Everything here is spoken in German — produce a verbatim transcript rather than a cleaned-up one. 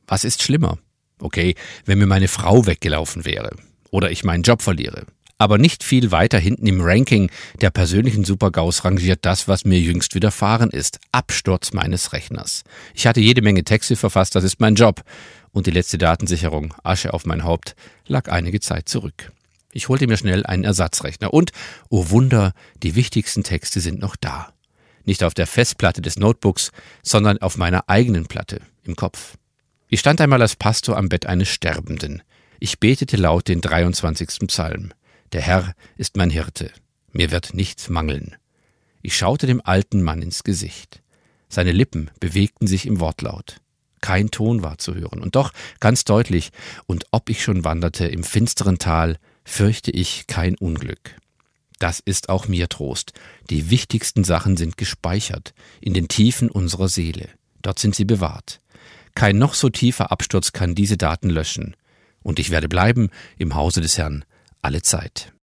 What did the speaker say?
Was ist schlimmer? Okay, wenn mir meine Frau weggelaufen wäre oder ich meinen Job verliere. Aber nicht viel weiter hinten im Ranking der persönlichen Super-GAUs rangiert das, was mir jüngst widerfahren ist. Absturz meines Rechners. Ich hatte jede Menge Texte verfasst, das ist mein Job. Und die letzte Datensicherung, Asche auf mein Haupt, lag einige Zeit zurück. Ich holte mir schnell einen Ersatzrechner und, oh Wunder, die wichtigsten Texte sind noch da. Nicht auf der Festplatte des Notebooks, sondern auf meiner eigenen Platte, im Kopf. Ich stand einmal als Pastor am Bett eines Sterbenden. Ich betete laut den dreiundzwanzigsten Psalm. Der Herr ist mein Hirte, mir wird nichts mangeln. Ich schaute dem alten Mann ins Gesicht. Seine Lippen bewegten sich im Wortlaut. Kein Ton war zu hören, und doch ganz deutlich, und ob ich schon wanderte im finsteren Tal, fürchte ich kein Unglück. Das ist auch mir Trost. Die wichtigsten Sachen sind gespeichert, in den Tiefen unserer Seele. Dort sind sie bewahrt. Kein noch so tiefer Absturz kann diese Daten löschen. Und ich werde bleiben im Hause des Herrn alle Zeit.